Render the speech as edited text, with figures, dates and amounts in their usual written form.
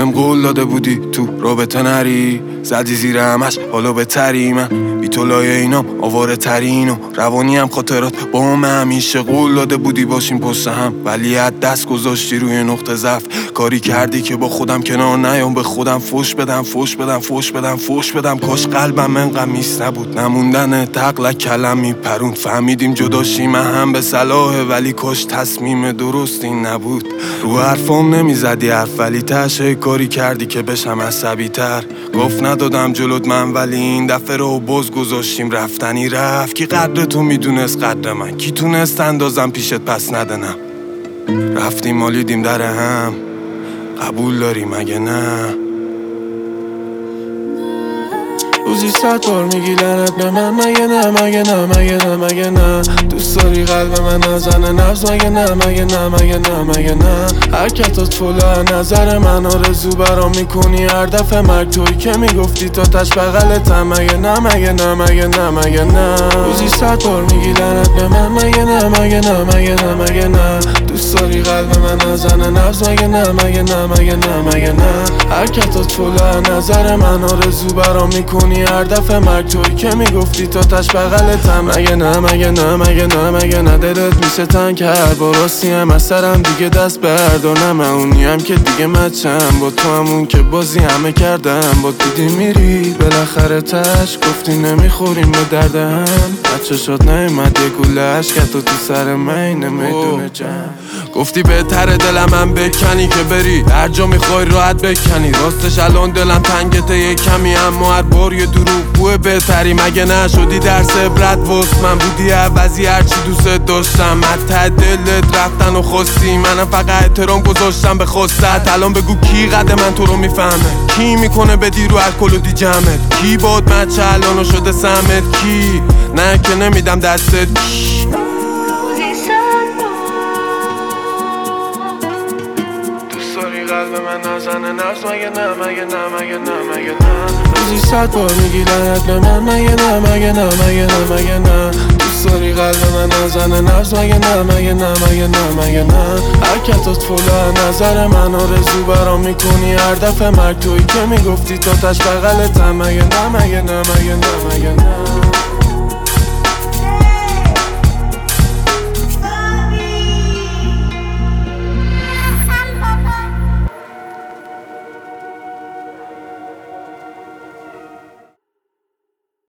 بهم قول داده بودی تو رابطه نری، زدی زیر همش حالا بهتری. من بی تو لایه اینام آواره ترین و روانی هم خاطرات با هم همیشه قول داده بودی باشیم پشت هم، ولی از دست گذاشتی روی نقطه ضعف. کاری کردی که با خودم کنار نیام، به خودم فوش بدم. کاش قلبم انقدر میس نبود، نموندن تقلق کلم میپرون. فهمیدیم جداشی من هم به صلاحه، ولی کاش تصمیم درست این نبود. رو حرفام نمیزدی حرف، ولی تشه کاری کردی که بشم عصبی تر. گفت ندادم جلوت من، ولی این دفعه رو باز گذاشتیم رفتنی رفت. کی قدر تو میدونست قدر من، کی تونست اندازم پیشت پس ندنم. رفتیم مالیدیم در هم، قبول داری مگه نه؟ روزی 100 بار میگی لعنت به من، مگه نه دوست داری قلب من نزنه نبض، مگه نه حرکتات فلان نظر من آرزو برام میکنی هر دفعه مرگ. توی که میگفتی تا تش بغلتم، مگه نه روزی 100 بار میگی لعنت به من، مگه نه دوست داری قلب من نزنه نبض، مگه نه حرکتات فلان نظر من آرزو برام میکنی هر دفعه مرگ. توی که میگفتی تا تش بغلتم، مگه نه دلت میشه تنگ کرد با راستی هم از سرم دیگه دست بردارم. اونیم که دیگه مچم با تو، همون که بازی همه کردم با دیدی میری بالاخره تش. گفتی نمیخوریم به درد هم، بچه شد نیومد یه گوله عشقت تو سر من میدونه جمع. گفتی بهتره دلم هم بکنی که بری هر جا میخوای راحت بکنی. راستش الان دلم تنگته یه کمی، اما هر بار یه دروغ بوه بهتری. مگه نشدی درس عبرت واسه من، بودی عوضی هرچی دوست داشتم. حتی دلت رفتن و خواستی، منم فقط احترام گذاشتم به خواستت. الان بگو کی قد من تو رو میفهمه، کی میکنه بدی رو الکل و دی جمعت، کی باد مچه الانو شده سمت، کی نه که نمیدم دستت. قلب من نزنه نبض، مگه نه روزی 100 بار میگی لعنت به من، مگه نه دوست داری قلب من نزنه نبض، مگه نه حرکتات فلان نظر من آرزو برام میکنی هر دفعه مرگ. توی که میگفتی تا تش بغلتم، مگه نه